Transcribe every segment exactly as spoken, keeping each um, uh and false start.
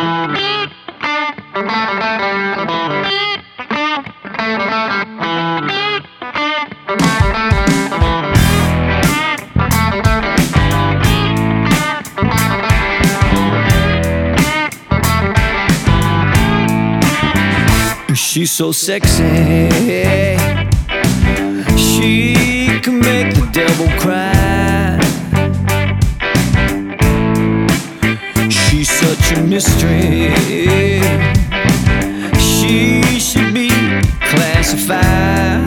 She's so sexy, she can make the devil cry. She's such a mystery, she should be classified.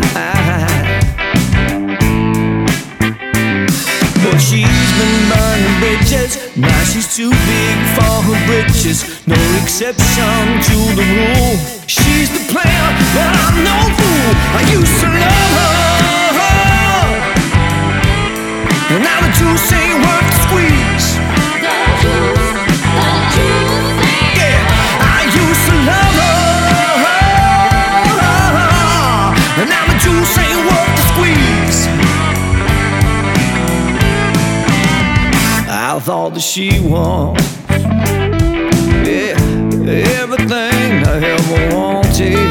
But she's been burning bridges, now she's too big for her britches. No exception to the rule. She's the player, but I'm no fool. I used to love her, and now the juice ain't worth the squeeze. The juice, the juice ain't Yeah, I used to love her, and now the juice ain't worth the squeeze. I thought that she was, yeah, everything I ever wanted.